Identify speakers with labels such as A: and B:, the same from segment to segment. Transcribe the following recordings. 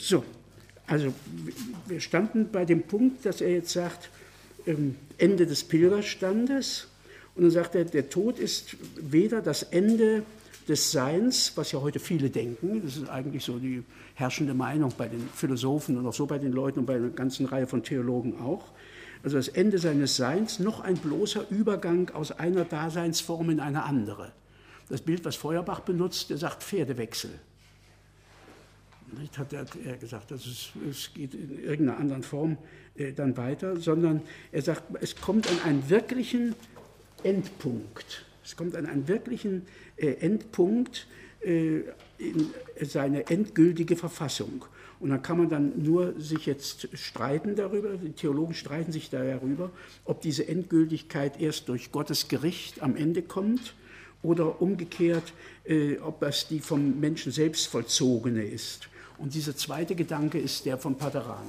A: So, also wir standen bei dem Punkt, dass er jetzt sagt, Ende des Pilgerstandes. Und dann sagt er, der Tod ist weder das Ende des Seins, was ja heute viele denken, das ist eigentlich so die herrschende Meinung bei den Philosophen und auch so bei den Leuten und bei einer ganzen Reihe von Theologen auch, also das Ende seines Seins, noch ein bloßer Übergang aus einer Daseinsform in eine andere. Das Bild, was Feuerbach benutzt, der sagt Pferdewechsel. Nicht, hat er gesagt, also es geht in irgendeiner anderen Form dann weiter, sondern er sagt, es kommt an einen wirklichen Endpunkt. Es kommt an einen wirklichen Endpunkt in seine endgültige Verfassung. Und dann kann man dann nur sich jetzt streiten darüber, die Theologen streiten sich darüber, ob diese Endgültigkeit erst durch Gottes Gericht am Ende kommt oder umgekehrt, ob das die vom Menschen selbst vollzogene ist. Und dieser zweite Gedanke ist der von Paderana.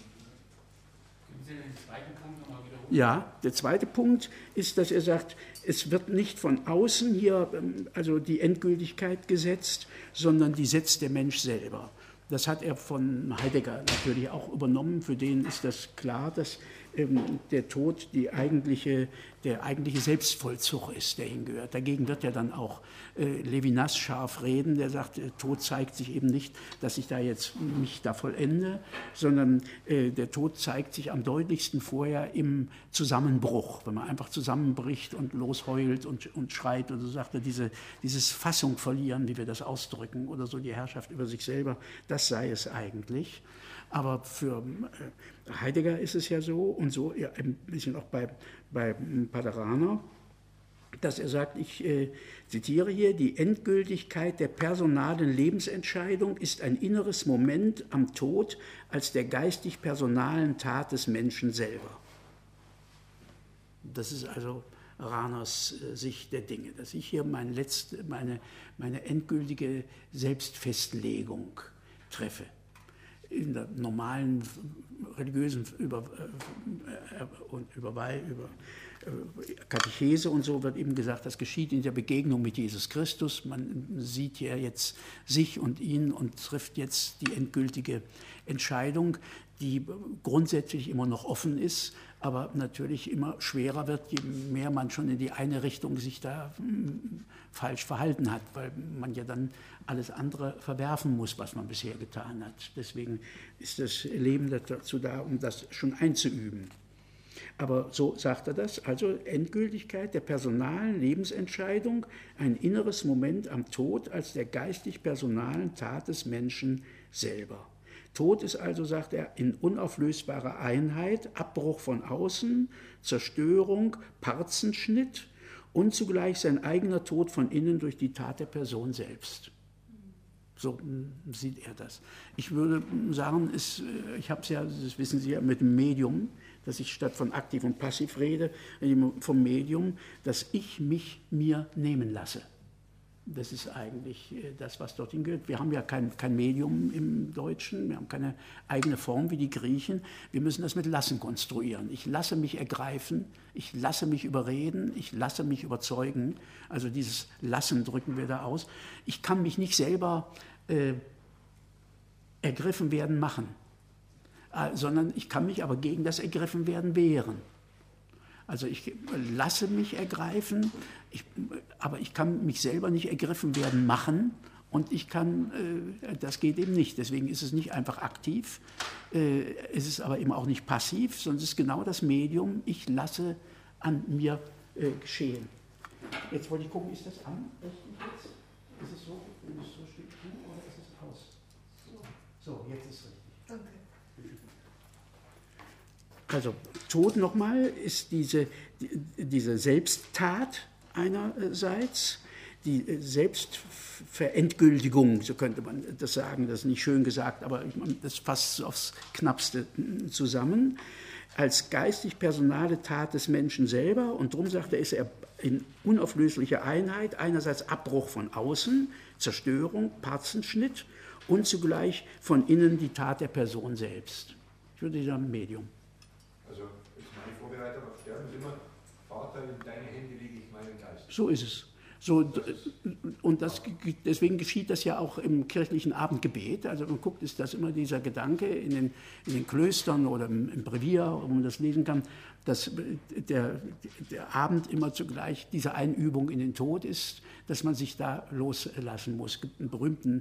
B: Können Sie den zweiten Punkt nochmal wiederholen?
A: Ja, der zweite Punkt ist, dass er sagt, es wird nicht von außen hier also die Endgültigkeit gesetzt, sondern die setzt der Mensch selber. Das hat er von Heidegger natürlich auch übernommen. Für den ist das klar, dass der Tod der eigentliche Selbstvollzug ist, der ihm gehört. Dagegen wird ja dann auch Levinas scharf reden, der sagt, Tod zeigt sich eben nicht, dass ich da jetzt mich da vollende, sondern der Tod zeigt sich am deutlichsten vorher im Zusammenbruch, wenn man einfach zusammenbricht und losheult und schreit oder so, sagt er, dieses Fassung verlieren, wie wir das ausdrücken, oder so die Herrschaft über sich selber, das sei es eigentlich. Aber für Heidegger ist es ja so, und so ja, ein bisschen auch bei Paderana, dass er sagt, ich zitiere hier, die Endgültigkeit der personalen Lebensentscheidung ist ein inneres Moment am Tod als der geistig-personalen Tat des Menschen selber. Das ist also Rahners Sicht der Dinge, dass ich hier meine endgültige Selbstfestlegung treffe. In der normalen religiösen Katechese und so wird eben gesagt, das geschieht in der Begegnung mit Jesus Christus. Man sieht ja jetzt sich und ihn und trifft jetzt die endgültige Entscheidung, die grundsätzlich immer noch offen ist, aber natürlich immer schwerer wird, je mehr man schon in die eine Richtung sich da falsch verhalten hat, weil man ja dann alles andere verwerfen muss, was man bisher getan hat. Deswegen ist das Leben dazu da, um das schon einzuüben. Aber so sagt er das, also Endgültigkeit der personalen Lebensentscheidung, ein inneres Moment am Tod als der geistig-personalen Tat des Menschen selber. Tod ist also, sagt er, in unauflösbarer Einheit, Abbruch von außen, Zerstörung, Parzenschnitt und zugleich sein eigener Tod von innen durch die Tat der Person selbst. So sieht er das. Ich würde sagen, ich habe es ja, das wissen Sie ja, mit dem Medium, dass ich statt von aktiv und passiv rede, vom Medium, dass ich mich mir nehmen lasse. Das ist eigentlich das, was dorthin gehört. Wir haben ja kein Medium im Deutschen, wir haben keine eigene Form wie die Griechen. Wir müssen das mit Lassen konstruieren. Ich lasse mich ergreifen, ich lasse mich überreden, ich lasse mich überzeugen. Also dieses Lassen drücken wir da aus. Ich kann mich nicht selber ergriffen werden machen, sondern ich kann mich aber gegen das Ergriffenwerden wehren. Also ich lasse mich ergreifen, aber ich kann mich selber nicht ergriffen werden machen und das geht eben nicht. Deswegen ist es nicht einfach aktiv, es ist aber eben auch nicht passiv, sondern es ist genau das Medium, ich lasse an mir geschehen. Jetzt wollte ich gucken, ist das an? Ist es so, wenn es so steht, oder ist es aus? So, jetzt ist es richtig.
C: Danke.
A: Also Tod nochmal ist diese Selbsttat einerseits, die Selbstverendgültigung, so könnte man das sagen, das ist nicht schön gesagt, aber das fasst aufs Knappste zusammen, als geistig-personale Tat des Menschen selber, und darum sagt er, ist er in unauflöslicher Einheit, einerseits Abbruch von außen, Zerstörung, Parzenschnitt und zugleich von innen die Tat der Person selbst. Ich würde sagen Medium.
D: Also ist meine Vorbereitung auf Sterben immer, Vater, in deine Hände lege ich meinen Geist.
A: So ist es. So, und deswegen geschieht das ja auch im kirchlichen Abendgebet. Also man guckt, ist das immer dieser Gedanke in den Klöstern oder im Breviar, wo man das lesen kann, dass der Abend immer zugleich diese Einübung in den Tod ist, dass man sich da loslassen muss. Es gibt einen berühmten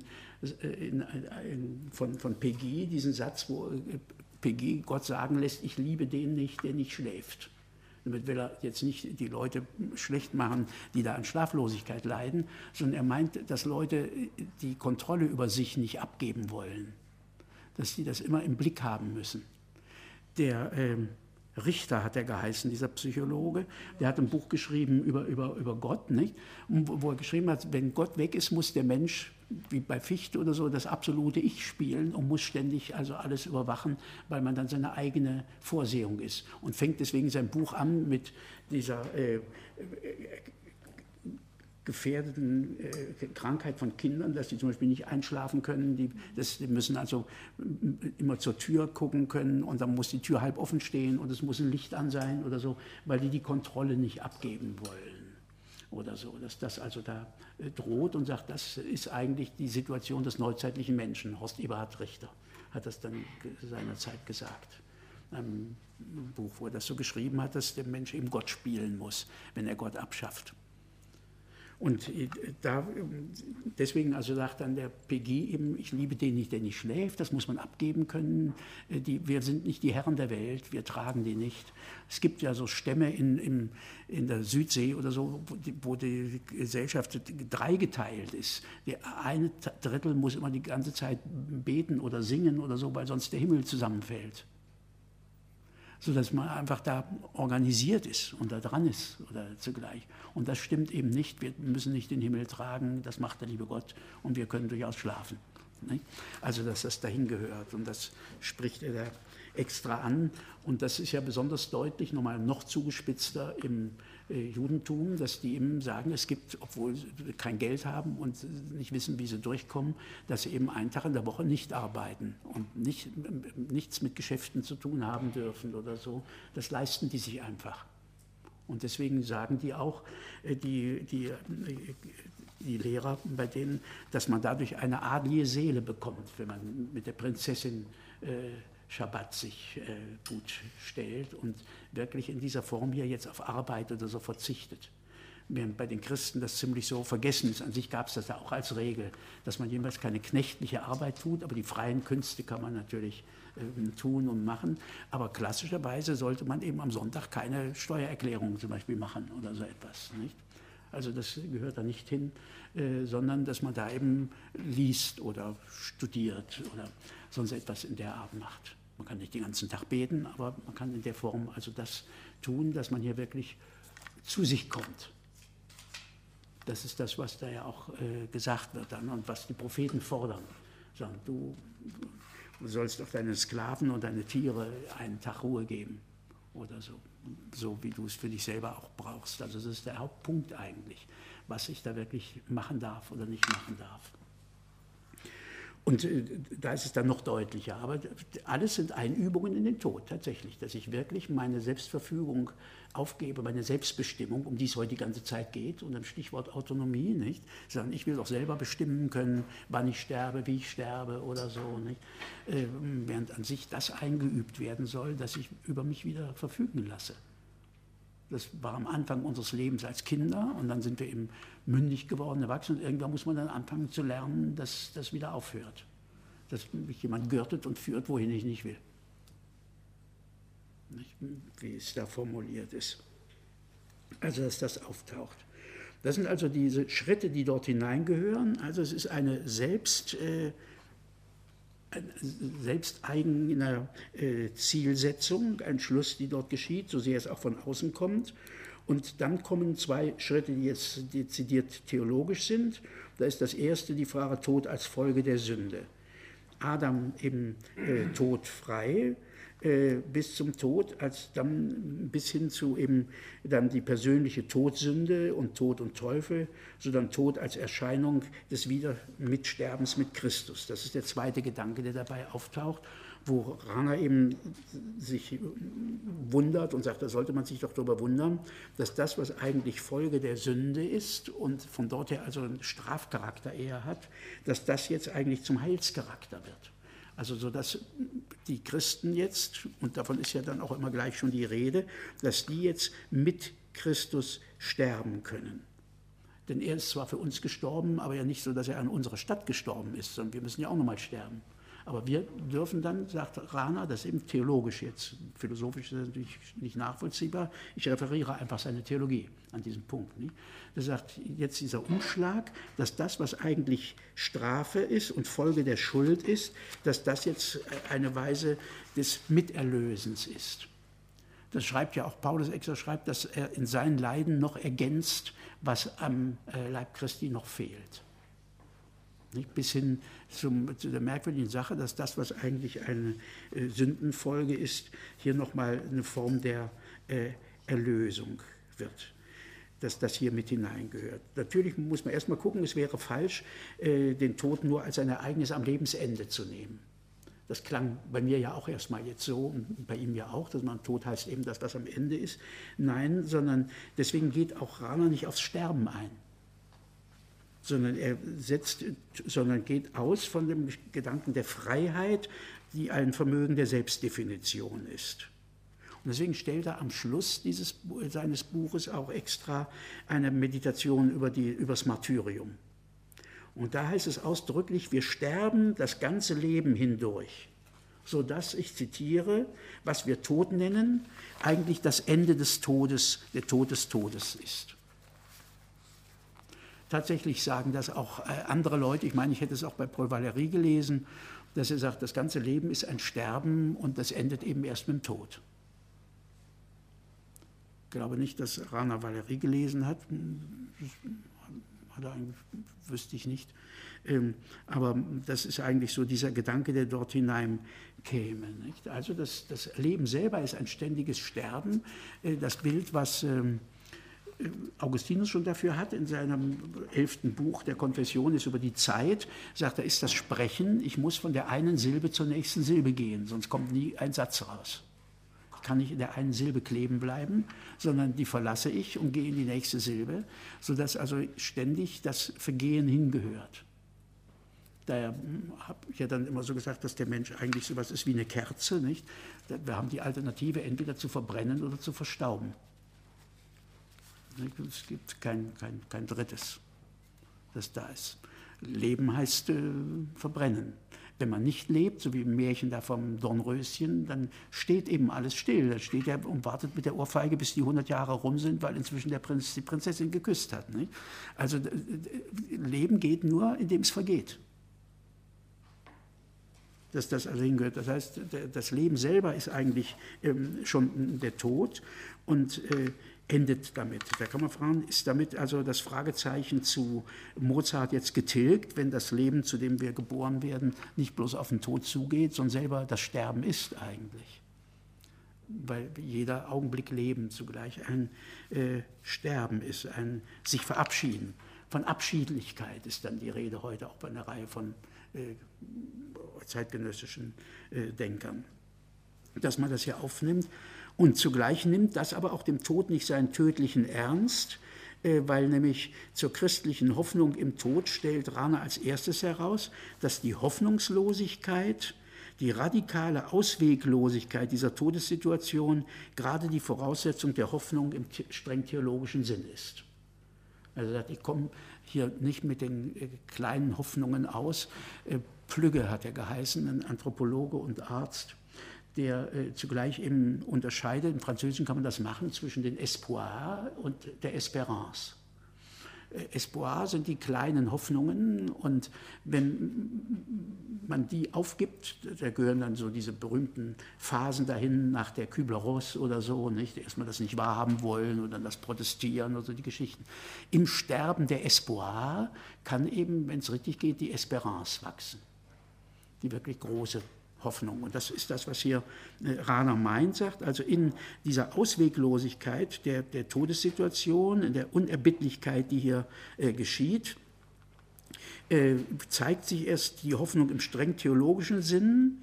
A: von Péguy, diesen Satz, wo Péguy Gott sagen lässt, ich liebe den nicht, der nicht schläft. Damit will er jetzt nicht die Leute schlecht machen, die da an Schlaflosigkeit leiden, sondern er meint, dass Leute die Kontrolle über sich nicht abgeben wollen, dass sie das immer im Blick haben müssen. Der Richter hat er geheißen, dieser Psychologe, der hat ein Buch geschrieben über Gott, nicht? Wo er geschrieben hat, wenn Gott weg ist, muss der Mensch, wie bei Fichte oder so, das absolute Ich spielen und muss ständig also alles überwachen, weil man dann seine eigene Vorsehung ist. Und fängt deswegen sein Buch an mit dieser gefährdeten Krankheit von Kindern, dass die zum Beispiel nicht einschlafen können, die müssen also immer zur Tür gucken können und dann muss die Tür halb offen stehen und es muss ein Licht an sein oder so, weil die Kontrolle nicht abgeben wollen oder so, dass das also da droht und sagt, das ist eigentlich die Situation des neuzeitlichen Menschen. Horst Eberhard Richter hat das dann seinerzeit gesagt. Ein Buch, wo er das so geschrieben hat, dass der Mensch eben Gott spielen muss, wenn er Gott abschafft. Und deswegen also sagt dann der Péguy eben, ich liebe den nicht, der nicht schläft, das muss man abgeben können. Wir sind nicht die Herren der Welt, wir tragen die nicht. Es gibt ja so Stämme in der Südsee oder so, wo die Gesellschaft dreigeteilt ist. Der eine Drittel muss immer die ganze Zeit beten oder singen oder so, weil sonst der Himmel zusammenfällt. Sodass man einfach da organisiert ist und da dran ist oder zugleich. Und das stimmt eben nicht. Wir müssen nicht den Himmel tragen, das macht der liebe Gott und wir können durchaus schlafen. Nicht? Also, dass das dahin gehört und das spricht er da extra an. Und das ist ja besonders deutlich, nochmal noch zugespitzter im Judentum, dass die eben sagen, es gibt, obwohl sie kein Geld haben und nicht wissen, wie sie durchkommen, dass sie eben einen Tag in der Woche nicht arbeiten und nichts mit Geschäften zu tun haben dürfen oder so. Das leisten die sich einfach. Und deswegen sagen die auch, die Lehrer bei denen, dass man dadurch eine adlige Seele bekommt, wenn man mit der Prinzessin Schabbat sich gut stellt und wirklich in dieser Form hier jetzt auf Arbeit oder so verzichtet. Während bei den Christen das ziemlich so vergessen ist. An sich gab es das ja auch als Regel, dass man jedenfalls keine knechtliche Arbeit tut, aber die freien Künste kann man natürlich tun und machen. Aber klassischerweise sollte man eben am Sonntag keine Steuererklärung zum Beispiel machen oder so etwas. Nicht? Also das gehört da nicht hin, sondern dass man da eben liest oder studiert oder sonst etwas in der Art macht. Man kann nicht den ganzen Tag beten, aber man kann in der Form also das tun, dass man hier wirklich zu sich kommt. Das ist das, was da ja auch gesagt wird dann und was die Propheten fordern. Sagen, du sollst auf deine Sklaven und deine Tiere einen Tag Ruhe geben oder so. So wie du es für dich selber auch brauchst. Also das ist der Hauptpunkt eigentlich, was ich da wirklich machen darf oder nicht machen darf. Und da ist es dann noch deutlicher. Aber alles sind Einübungen in den Tod tatsächlich, dass ich wirklich meine Selbstverfügung aufgebe, meine Selbstbestimmung, um die es heute die ganze Zeit geht, unter dem Stichwort Autonomie, nicht? Sondern ich will doch selber bestimmen können, wann ich sterbe, wie ich sterbe oder so, nicht? Während an sich das eingeübt werden soll, dass ich über mich wieder verfügen lasse. Das war am Anfang unseres Lebens als Kinder und dann sind wir eben mündig geworden, erwachsen und irgendwann muss man dann anfangen zu lernen, dass das wieder aufhört. Dass mich jemand gürtet und führt, wohin ich nicht will. Nicht, wie es da formuliert ist. Also, dass das auftaucht. Das sind also diese Schritte, die dort hineingehören. Also es ist eine selbsteigene Zielsetzung, ein Schluss, die dort geschieht, so sehr es auch von außen kommt. Und dann kommen zwei Schritte, die jetzt dezidiert theologisch sind. Da ist das erste die Frage Tod als Folge der Sünde. Adam eben todfrei bis zum Tod, als dann bis hin zu eben dann die persönliche Todsünde und Tod und Teufel, sondern Tod als Erscheinung des Wiedermitsterbens mit Christus. Das ist der zweite Gedanke, der dabei auftaucht. wo Rahner eben sich wundert und sagt, da sollte man sich doch darüber wundern, dass das, was eigentlich Folge der Sünde ist und von dort her also einen Strafcharakter eher hat, dass das jetzt eigentlich zum Heilscharakter wird. Also so, dass die Christen jetzt, und davon ist ja dann auch immer gleich schon die Rede, dass die jetzt mit Christus sterben können. Denn er ist zwar für uns gestorben, aber ja nicht so, dass er an unserer Stadt gestorben ist, sondern wir müssen ja auch nochmal sterben. Aber wir dürfen dann, sagt Rahner, das ist eben theologisch jetzt, philosophisch ist das natürlich nicht nachvollziehbar, ich referiere einfach seine Theologie an diesem Punkt. Nicht? Er sagt, jetzt dieser Umschlag, dass das, was eigentlich Strafe ist und Folge der Schuld ist, dass das jetzt eine Weise des Miterlösens ist. Das schreibt ja auch Paulus extra, schreibt, dass er in seinen Leiden noch ergänzt, was am Leib Christi noch fehlt. Nicht? Bis hin zu der merkwürdigen Sache, dass das, was eigentlich eine Sündenfolge ist, hier nochmal eine Form der Erlösung wird. Dass das hier mit hineingehört. Natürlich muss man erstmal gucken, es wäre falsch, den Tod nur als ein Ereignis am Lebensende zu nehmen. Das klang bei mir ja auch erstmal jetzt so und bei ihm ja auch, dass man Tod heißt eben, dass das am Ende ist. Nein, sondern deswegen geht auch Rahner nicht aufs Sterben ein, sondern geht aus von dem Gedanken der Freiheit, die ein Vermögen der Selbstdefinition ist. Und deswegen stellt er am Schluss seines Buches auch extra eine Meditation über das Martyrium. Und da heißt es ausdrücklich, wir sterben das ganze Leben hindurch, sodass, ich zitiere, was wir Tod nennen, eigentlich das Ende des Todes, der Tod des Todes ist. Tatsächlich sagen das auch andere Leute, ich meine, ich hätte es auch bei Paul Valéry gelesen, dass er sagt, das ganze Leben ist ein Sterben und das endet eben erst mit dem Tod. Ich glaube nicht, dass Rahner Valéry gelesen hat. Wüsste ich nicht. Aber das ist eigentlich so dieser Gedanke, der dort hinein käme. Nicht? Also das Leben selber ist ein ständiges Sterben. Das Bild, was Augustinus schon dafür hat, in seinem 11. Buch der Konfession ist über die Zeit, sagt er, ist das Sprechen, ich muss von der einen Silbe zur nächsten Silbe gehen, sonst kommt nie ein Satz raus. Ich kann nicht in der einen Silbe kleben bleiben, sondern die verlasse ich und gehe in die nächste Silbe, sodass also ständig das Vergehen hingehört. Daher habe ich ja dann immer so gesagt, dass der Mensch eigentlich so etwas ist wie eine Kerze. Nicht? Wir haben die Alternative, entweder zu verbrennen oder zu verstauben. Es gibt kein drittes, das da ist. Leben heißt verbrennen. Wenn man nicht lebt, so wie im Märchen da vom Dornröschen, dann steht eben alles still. Dann steht er und wartet mit der Ohrfeige, bis die 100 Jahre rum sind, weil inzwischen der Prinz die Prinzessin geküsst hat. Nicht? Also Leben geht nur, indem es vergeht. Dass das also hingehört. Das heißt, das Leben selber ist eigentlich schon der Tod und endet damit. Da kann man fragen, ist damit also das Fragezeichen zu Mozart jetzt getilgt, wenn das Leben, zu dem wir geboren werden, nicht bloß auf den Tod zugeht, sondern selber das Sterben ist eigentlich. Weil jeder Augenblick Leben zugleich ein Sterben ist, ein sich verabschieden. Von Abschiedlichkeit ist dann die Rede heute auch bei einer Reihe von zeitgenössischen Denkern. Dass man das hier aufnimmt. Und zugleich nimmt das aber auch dem Tod nicht seinen tödlichen Ernst, weil nämlich zur christlichen Hoffnung im Tod stellt Rahner als erstes heraus, dass die Hoffnungslosigkeit, die radikale Ausweglosigkeit dieser Todessituation gerade die Voraussetzung der Hoffnung im streng theologischen Sinn ist. Also er sagt, ich komme hier nicht mit den kleinen Hoffnungen aus. Plügge hat er geheißen, ein Anthropologe und Arzt, der zugleich eben unterscheidet, im Französischen kann man das machen, zwischen den Espoir und der Espérance. Espoir sind die kleinen Hoffnungen und wenn man die aufgibt, da gehören dann so diese berühmten Phasen dahin nach der Kübler-Ross oder so, nicht? Erstmal das nicht wahrhaben wollen und dann das Protestieren oder so die Geschichten. Im Sterben der Espoir kann eben, wenn es richtig geht, die Espérance wachsen, die wirklich große Hoffnung. Und das ist das, was hier Rahner meint, sagt, also in dieser Ausweglosigkeit der Todessituation, in der Unerbittlichkeit, die hier geschieht, zeigt sich erst die Hoffnung im streng theologischen Sinn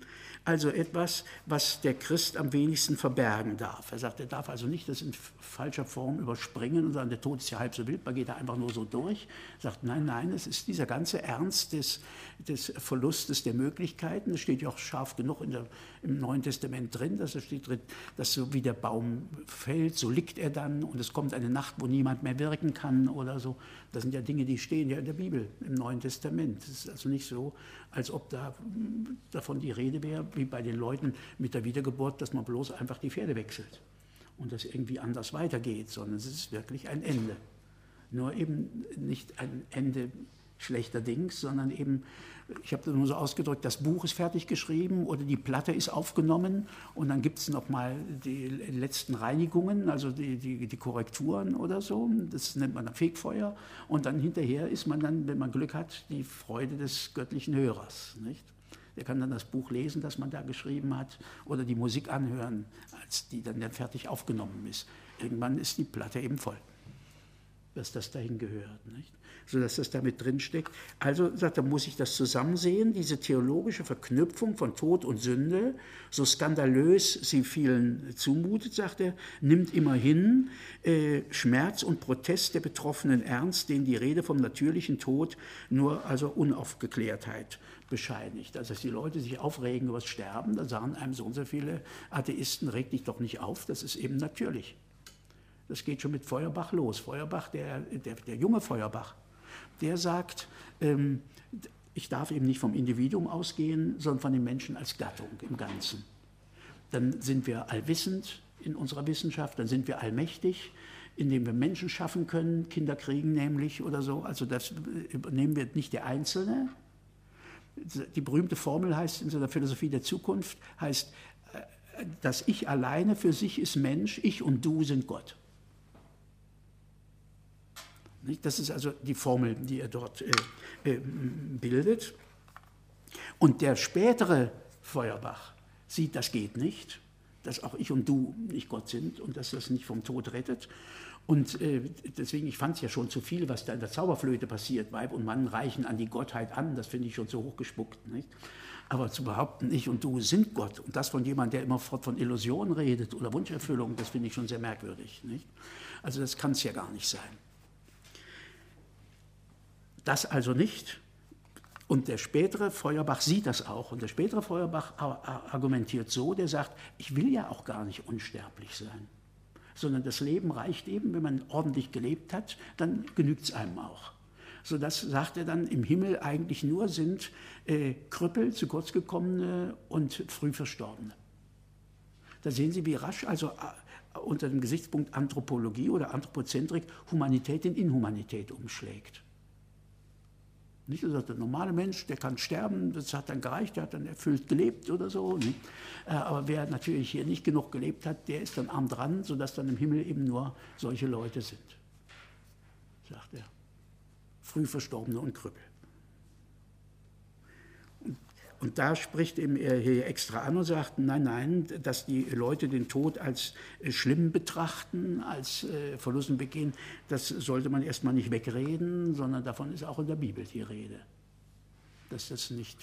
A: also etwas, was der Christ am wenigsten verbergen darf. Er sagt, er darf also nicht das in falscher Form überspringen und sagen, der Tod ist ja halb so wild, man geht da einfach nur so durch. Er sagt, nein, es ist dieser ganze Ernst des Verlustes der Möglichkeiten. Das steht ja auch scharf genug im Neuen Testament drin, dass es steht drin, dass so wie der Baum fällt, so liegt er dann und es kommt eine Nacht, wo niemand mehr wirken kann oder so. Das sind ja Dinge, die stehen ja in der Bibel, im Neuen Testament. Es ist also nicht so, als ob davon die Rede wäre, wie bei den Leuten mit der Wiedergeburt, dass man bloß einfach die Pferde wechselt und das irgendwie anders weitergeht, sondern es ist wirklich ein Ende. Nur eben nicht ein Ende schlechter Dings, sondern eben, ich habe das nur so ausgedrückt, das Buch ist fertig geschrieben oder die Platte ist aufgenommen und dann gibt es nochmal die letzten Reinigungen, also die Korrekturen oder so, das nennt man dann Fegfeuer und dann hinterher ist man dann, wenn man Glück hat, die Freude des göttlichen Hörers, nicht? Der kann dann das Buch lesen, das man da geschrieben hat oder die Musik anhören, als die dann fertig aufgenommen ist. Irgendwann ist die Platte eben voll, dass das dahin gehört, nicht? Sodass das damit drinsteckt. Also, sagt er, muss ich das zusammensehen, diese theologische Verknüpfung von Tod und Sünde, so skandalös sie vielen zumutet, sagt er, nimmt immerhin Schmerz und Protest der Betroffenen ernst, denen die Rede vom natürlichen Tod nur also Unaufgeklärtheit bescheinigt. Also, dass die Leute sich aufregen über das Sterben, da sagen einem so und so viele Atheisten, reg dich doch nicht auf, das ist eben natürlich. Das geht schon mit Feuerbach los. Feuerbach, der junge Feuerbach, der sagt, ich darf eben nicht vom Individuum ausgehen, sondern von den Menschen als Gattung im Ganzen. Dann sind wir allwissend in unserer Wissenschaft, dann sind wir allmächtig, indem wir Menschen schaffen können, Kinder kriegen nämlich oder so. Also das übernehmen wir nicht der Einzelne. Die berühmte Formel heißt in so der Philosophie der Zukunft, heißt, das Ich alleine für sich ist Mensch, ich und du sind Gott. Das ist also die Formel, die er dort bildet. Und der spätere Feuerbach sieht, das geht nicht, dass auch ich und du nicht Gott sind und dass das nicht vom Tod rettet. Und deswegen, ich fand es ja schon zu viel, was da in der Zauberflöte passiert. Weib und Mann reichen an die Gottheit an, das finde ich schon so hochgespuckt. Nicht? Aber zu behaupten, ich und du sind Gott und das von jemandem, der immerfort von Illusion redet oder Wunscherfüllung, das finde ich schon sehr merkwürdig. Nicht? Also das kann es ja gar nicht sein. Das also nicht. Und der spätere Feuerbach sieht das auch. Und der spätere Feuerbach argumentiert so, der sagt, ich will ja auch gar nicht unsterblich sein. Sondern das Leben reicht eben, wenn man ordentlich gelebt hat, dann genügt es einem auch. Sodass, sagt er dann, im Himmel eigentlich nur sind Krüppel, zu kurz gekommene und früh Verstorbene. Da sehen Sie, wie rasch also unter dem Gesichtspunkt Anthropologie oder Anthropozentrik Humanität in Inhumanität umschlägt. Nicht? Also der normale Mensch, der kann sterben, das hat dann gereicht, der hat dann erfüllt gelebt oder so. Nicht? Aber wer natürlich hier nicht genug gelebt hat, der ist dann arm dran, sodass dann im Himmel eben nur solche Leute sind, sagt er. Früh Verstorbene und Krüppel. Und da spricht eben er hier extra an und sagt, nein, dass die Leute den Tod als schlimm betrachten, als Verlusten begehen, das sollte man erstmal nicht wegreden, sondern davon ist auch in der Bibel die Rede. Dass das nicht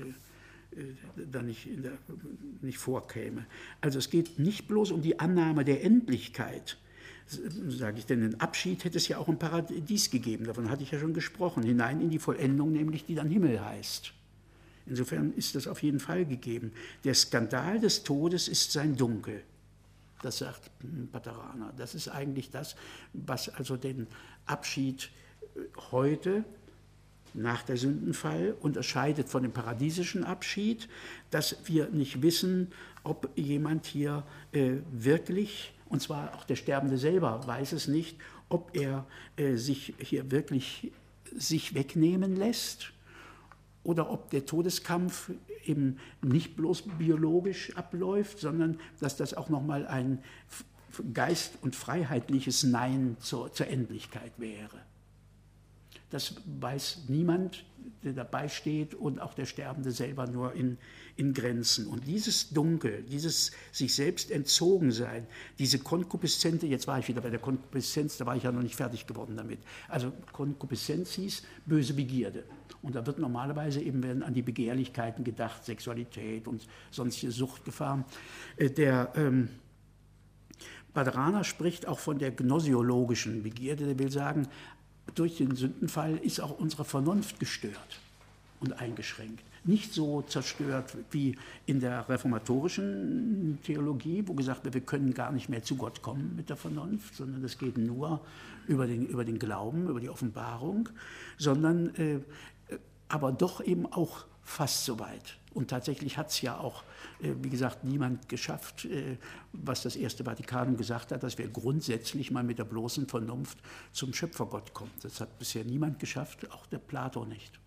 A: vorkäme. Also es geht nicht bloß um die Annahme der Endlichkeit, sage ich, denn den Abschied hätte es ja auch im Paradies gegeben, davon hatte ich ja schon gesprochen, hinein in die Vollendung, nämlich die dann Himmel heißt. Insofern ist das auf jeden Fall gegeben. Der Skandal des Todes ist sein Dunkel. Das sagt Paterana. Das ist eigentlich das, was also den Abschied heute nach der Sündenfall unterscheidet von dem paradiesischen Abschied, dass wir nicht wissen, ob jemand hier wirklich, und zwar auch der Sterbende selber weiß es nicht, ob er sich hier wirklich sich wegnehmen lässt, oder ob der Todeskampf eben nicht bloß biologisch abläuft, sondern dass das auch nochmal ein geist- und freiheitliches Nein zur Endlichkeit wäre. Das weiß niemand, der dabei steht, und auch der Sterbende selber nur in Grenzen. Und dieses Dunkel, dieses sich selbst entzogen sein, diese Konkubeszente, jetzt war ich wieder bei der Konkupiszenz, da war ich ja noch nicht fertig geworden damit. Also Konkupiszenz hieß böse Begierde. Und da wird normalerweise eben werden an die Begehrlichkeiten gedacht, Sexualität und sonstige Suchtgefahren. Der Badrana spricht auch von der gnosiologischen Begierde, der will sagen, durch den Sündenfall ist auch unsere Vernunft gestört und eingeschränkt. Nicht so zerstört wie in der reformatorischen Theologie, wo gesagt wird, wir können gar nicht mehr zu Gott kommen mit der Vernunft, sondern das geht nur über den Glauben, über die Offenbarung, sondern aber doch eben auch fast so weit. Und tatsächlich hat es ja auch, wie gesagt, niemand geschafft, was das Erste Vatikanum gesagt hat, dass wir grundsätzlich mal mit der bloßen Vernunft zum Schöpfergott kommen. Das hat bisher niemand geschafft, auch der Plato nicht.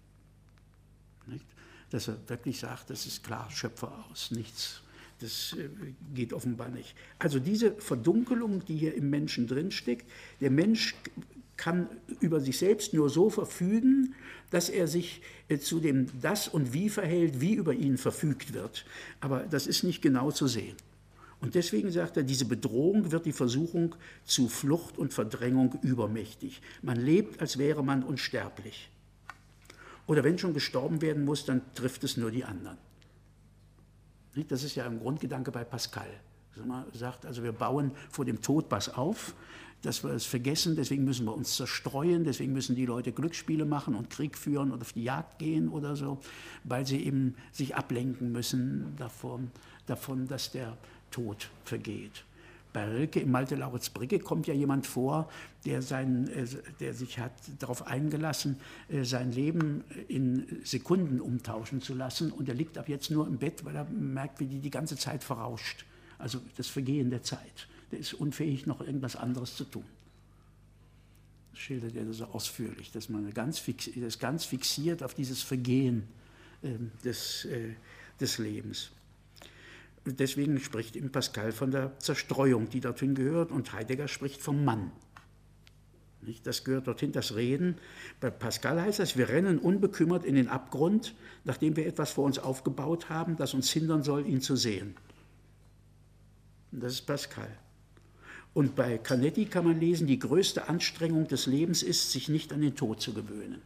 A: Dass er wirklich sagt, das ist klar, Schöpfer aus, nichts. Das geht offenbar nicht. Also diese Verdunkelung, die hier im Menschen drinsteckt, der Mensch kann über sich selbst nur so verfügen, dass er sich zu dem Das und Wie verhält, wie über ihn verfügt wird. Aber das ist nicht genau zu sehen. Und deswegen sagt er, diese Bedrohung wird die Versuchung zu Flucht und Verdrängung übermächtig. Man lebt, als wäre man unsterblich. Oder wenn schon gestorben werden muss, dann trifft es nur die anderen. Das ist ja ein Grundgedanke bei Pascal. Man sagt, also wir bauen vor dem Tod was auf, dass wir es vergessen, deswegen müssen wir uns zerstreuen, deswegen müssen die Leute Glücksspiele machen und Krieg führen oder auf die Jagd gehen oder so, weil sie eben sich ablenken müssen davon, dass der Tod vergeht. Bei Rilke im Malte Lauritz Brigge kommt ja jemand vor, der sich hat darauf eingelassen, sein Leben in Sekunden umtauschen zu lassen, und er liegt ab jetzt nur im Bett, weil er merkt, wie die ganze Zeit verrauscht. Also das Vergehen der Zeit. Der ist unfähig, noch irgendwas anderes zu tun. Das schildert er so ausführlich, dass man ganz fixiert auf dieses Vergehen des Lebens. Und deswegen spricht eben Pascal von der Zerstreuung, die dorthin gehört, und Heidegger spricht vom Mann. Das gehört dorthin, das Reden. Bei Pascal heißt das, wir rennen unbekümmert in den Abgrund, nachdem wir etwas vor uns aufgebaut haben, das uns hindern soll, ihn zu sehen. Das ist Pascal. Und bei Canetti kann man lesen, die größte Anstrengung des Lebens ist, sich nicht an den Tod zu gewöhnen.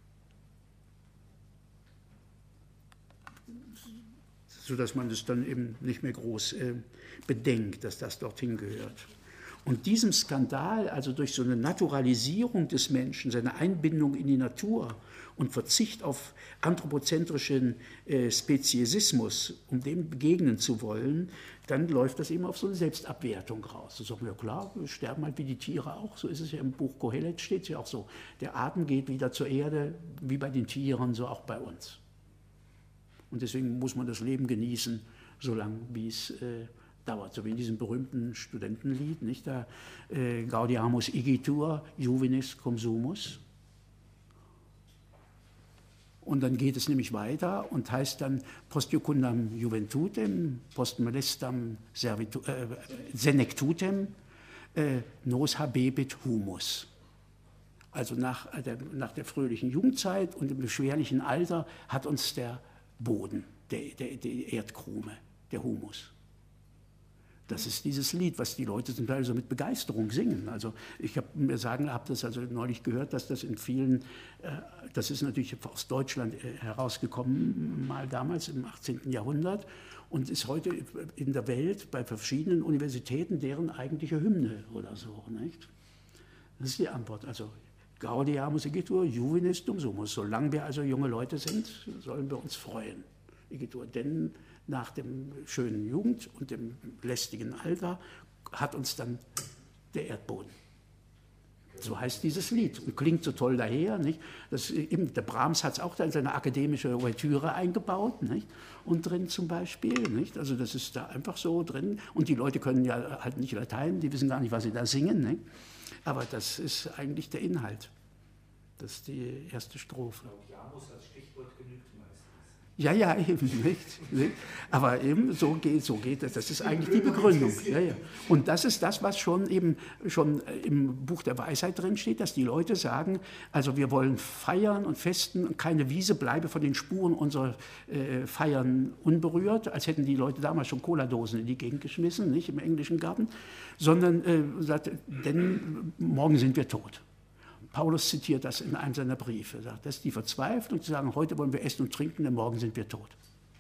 A: Sodass man das dann eben nicht mehr groß bedenkt, dass das dorthin gehört. Und diesem Skandal, also durch so eine Naturalisierung des Menschen, seine Einbindung in die Natur und Verzicht auf anthropozentrischen Speziesismus, um dem begegnen zu wollen, dann läuft das eben auf so eine Selbstabwertung raus. Da sagen wir, ja klar, wir sterben halt wie die Tiere auch, so ist es ja im Buch Kohelet, steht es ja auch so. Der Atem geht wieder zur Erde, wie bei den Tieren, so auch bei uns. Und deswegen muss man das Leben genießen, solange wie es dauert. So wie in diesem berühmten Studentenlied, nicht? Da, Gaudiamus igitur, juvenis cum sumus. Und dann geht es nämlich weiter und heißt dann post jucundam juventutem, post molestam senectutem, nos habebit humus. Also nach der fröhlichen Jugendzeit und dem beschwerlichen Alter hat uns der Boden, die Erdkrume, der Humus. Das ist dieses Lied, was die Leute zum Teil so mit Begeisterung singen. Also ich habe das also neulich gehört, dass das in vielen, das ist natürlich aus Deutschland herausgekommen, mal damals im 18. Jahrhundert und ist heute in der Welt bei verschiedenen Universitäten deren eigentliche Hymne oder so. Nicht? Das ist die Antwort. Also Gaudiamus igitur, juvenis dum sumus. Solange wir also junge Leute sind, sollen wir uns freuen. Igitur, denn nach dem schönen Jugend und dem lästigen Alter hat uns dann der Erdboden. So heißt dieses Lied und klingt so toll daher. Nicht? Der Brahms hat es auch da in seine akademische Ouvertüre eingebaut. Nicht? Und drin zum Beispiel. Nicht? Also das ist da einfach so drin. Und die Leute können ja halt nicht Latein, die wissen gar nicht, was sie da singen. Nicht? Aber das ist eigentlich der Inhalt. Das ist die erste Strophe.
B: Gaudiamus als Stichwort genügt meistens.
A: Ja, ja, eben, nicht? Aber eben so geht es. Das ist eigentlich die Begründung. Ja, ja. Und das ist das, was schon im Buch der Weisheit drin steht, dass die Leute sagen, also wir wollen feiern und festen und keine Wiese bleibe von den Spuren unserer Feiern unberührt, als hätten die Leute damals schon Cola-Dosen in die Gegend geschmissen, nicht im englischen Garten, sondern sagt, denn morgen sind wir tot. Paulus zitiert das in einem seiner Briefe. Sagt, das ist die Verzweiflung, zu sagen, heute wollen wir essen und trinken, denn morgen sind wir tot.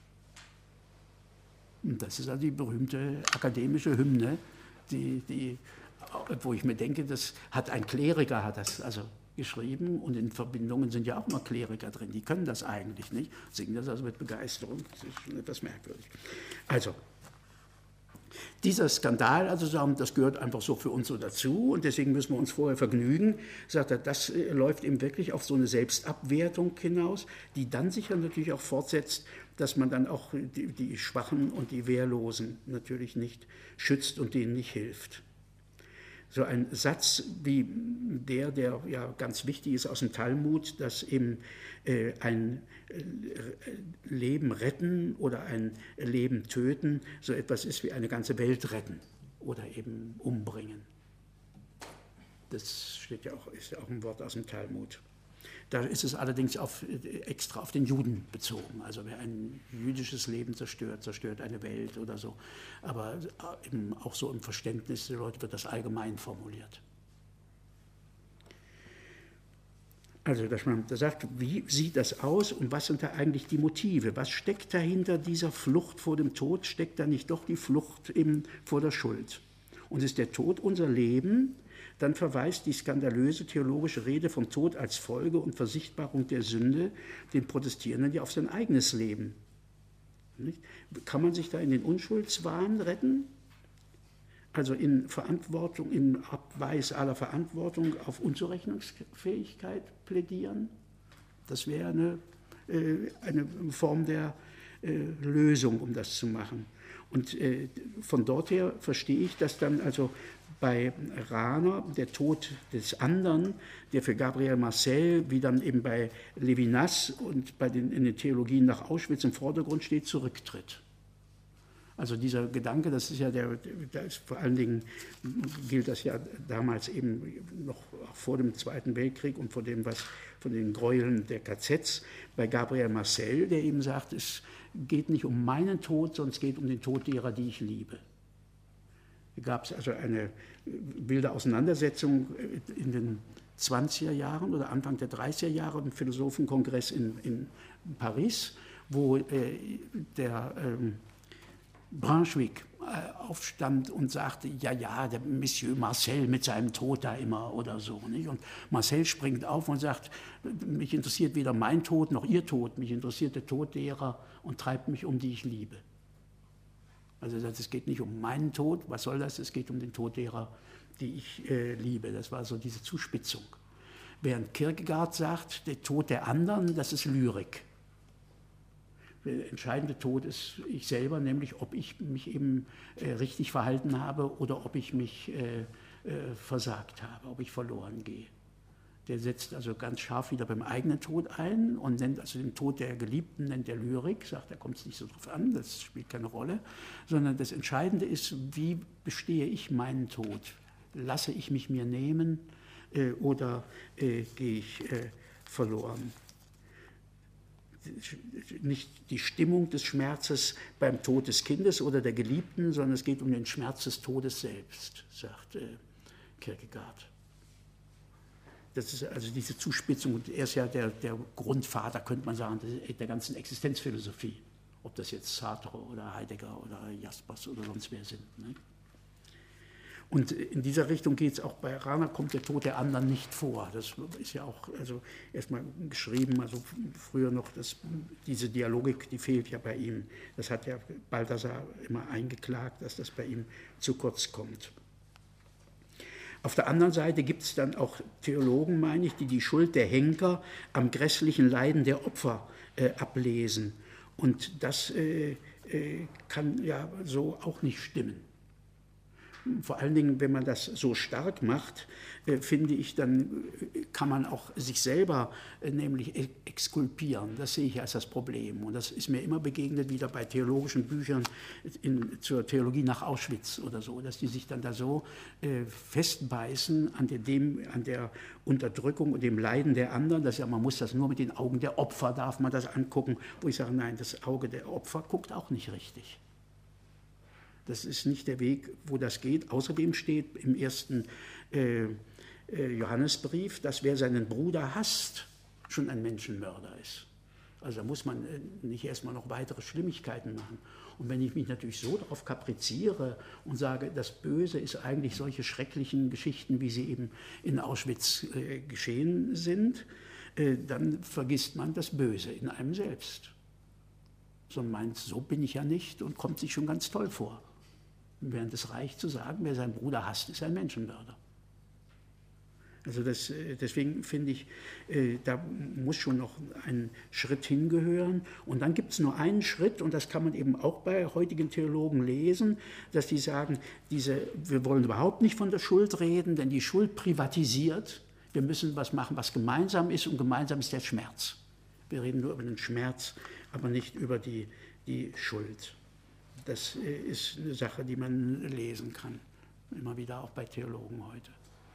A: Und das ist also die berühmte akademische Hymne, wo ich mir denke, das hat ein Kleriker hat das also geschrieben, und in Verbindungen sind ja auch immer Kleriker drin, die können das eigentlich nicht, singen das also mit Begeisterung, das ist schon etwas merkwürdig. Also, dieser Skandal, also sagen, das gehört einfach so für uns so dazu und deswegen müssen wir uns vorher vergnügen, sagt er, das läuft eben wirklich auf so eine Selbstabwertung hinaus, die dann sich ja natürlich auch fortsetzt, dass man dann auch die Schwachen und die Wehrlosen natürlich nicht schützt und denen nicht hilft. So ein Satz wie der ja ganz wichtig ist aus dem Talmud, dass eben ein Leben retten oder ein Leben töten so etwas ist wie eine ganze Welt retten oder eben umbringen. Das ist ja auch ein Wort aus dem Talmud. Da ist es allerdings extra auf den Juden bezogen. Also wer ein jüdisches Leben zerstört, zerstört eine Welt oder so. Aber eben auch so im Verständnis der Leute wird das allgemein formuliert. Also, dass man da sagt, wie sieht das aus und was sind da eigentlich die Motive? Was steckt dahinter dieser Flucht vor dem Tod? Steckt da nicht doch die Flucht eben vor der Schuld? Und ist der Tod unser Leben? Dann verweist die skandalöse theologische Rede vom Tod als Folge und Versichtbarung der Sünde den Protestierenden ja auf sein eigenes Leben. Nicht? Kann man sich da in den Unschuldswahn retten? Also in Verantwortung, in Abweis aller Verantwortung auf Unzurechnungsfähigkeit plädieren? Das wäre eine Form der Lösung, um das zu machen. Und von dort her verstehe ich, dass dann also bei Rahner der Tod des anderen, der für Gabriel Marcel, wie dann eben bei Levinas und in den Theologien nach Auschwitz im Vordergrund steht, zurücktritt. Also dieser Gedanke, das ist ja vor allen Dingen gilt das ja damals eben noch vor dem Zweiten Weltkrieg und von den Gräueln der KZs, bei Gabriel Marcel, der eben sagt, es geht nicht um meinen Tod, sondern es geht um den Tod derer, die ich liebe. Da gab es also eine wilde Auseinandersetzung in den 20er Jahren oder Anfang der 30er Jahre im Philosophenkongress in Paris, wo der Brunswick aufstand und sagte, ja, der Monsieur Marcel mit seinem Tod da immer oder so. Nicht? Und Marcel springt auf und sagt, mich interessiert weder mein Tod noch Ihr Tod, mich interessiert der Tod derer und treibt mich um, die ich liebe. Also es geht nicht um meinen Tod, was soll das? Es geht um den Tod derer, die ich liebe. Das war so diese Zuspitzung. Während Kierkegaard sagt, der Tod der anderen, das ist Lyrik. Der entscheidende Tod ist ich selber, nämlich ob ich mich eben richtig verhalten habe oder ob ich mich versagt habe, ob ich verloren gehe. Der setzt also ganz scharf wieder beim eigenen Tod ein und nennt also den Tod der Geliebten, nennt der Lyrik, sagt, da kommt es nicht so drauf an, das spielt keine Rolle, sondern das Entscheidende ist, wie bestehe ich meinen Tod? Lasse ich mich mir nehmen oder gehe ich verloren? Nicht die Stimmung des Schmerzes beim Tod des Kindes oder der Geliebten, sondern es geht um den Schmerz des Todes selbst, sagt Kierkegaard. Das ist also diese Zuspitzung, und er ist ja der Grundvater, könnte man sagen, der ganzen Existenzphilosophie. Ob das jetzt Sartre oder Heidegger oder Jaspers oder sonst wer sind. Ne? Und in dieser Richtung geht es auch bei Rahner, kommt der Tod der anderen nicht vor. Das ist ja auch also erstmal geschrieben, also früher noch, diese Dialogik, die fehlt ja bei ihm. Das hat ja Balthasar immer eingeklagt, dass das bei ihm zu kurz kommt. Auf der anderen Seite gibt es dann auch Theologen, meine ich, die Schuld der Henker am grässlichen Leiden der Opfer ablesen. Und das kann ja so auch nicht stimmen. vor allen Dingen, wenn man das so stark macht, finde ich, dann kann man auch sich selber nämlich exkulpieren. Das sehe ich als das Problem. Und das ist mir immer begegnet, wieder bei theologischen Büchern zur Theologie nach Auschwitz oder so, dass die sich dann da so festbeißen an der Unterdrückung und dem Leiden der anderen, dass ja, man muss das nur mit den Augen der Opfer, darf man das angucken, wo ich sage, nein, das Auge der Opfer guckt auch nicht richtig. Das ist nicht der Weg, wo das geht. Außerdem steht im ersten Johannesbrief, dass wer seinen Bruder hasst, schon ein Menschenmörder ist. Also da muss man nicht erstmal noch weitere Schlimmigkeiten machen. Und wenn ich mich natürlich so darauf kapriziere und sage, das Böse ist eigentlich solche schrecklichen Geschichten, wie sie eben in Auschwitz geschehen sind, dann vergisst man das Böse in einem selbst. So meint, so bin ich ja nicht und kommt sich schon ganz toll vor. Während es reicht zu sagen, wer seinen Bruder hasst, ist ein Menschenmörder. Also deswegen finde ich, da muss schon noch ein Schritt hingehören. Und dann gibt es nur einen Schritt, und das kann man eben auch bei heutigen Theologen lesen, dass die sagen, wir wollen überhaupt nicht von der Schuld reden, denn die Schuld privatisiert. Wir müssen was machen, was gemeinsam ist, und gemeinsam ist der Schmerz. Wir reden nur über den Schmerz, aber nicht über die Schuld. Das ist eine Sache, die man lesen kann, immer wieder auch bei Theologen heute.